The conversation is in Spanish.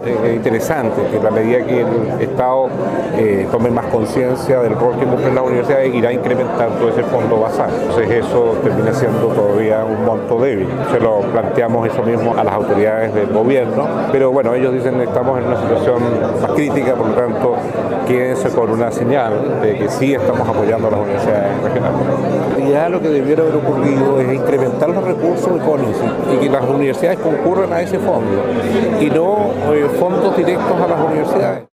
Es interesante que a la medida que el Estado tome más conciencia del rol que cumplen las universidades, irá a incrementar todo ese fondo basal. Entonces eso termina siendo todavía un monto débil. Se lo planteamos eso mismo a las autoridades del gobierno, pero bueno, ellos dicen que estamos en una situación más crítica, por lo tanto, quédense con una señal de que sí estamos apoyando a las universidades regionales. Ya lo que debiera haber ocurrido es incrementar los recursos de CONICET y que las universidades concurran a ese fondo y no fondos directos a las universidades.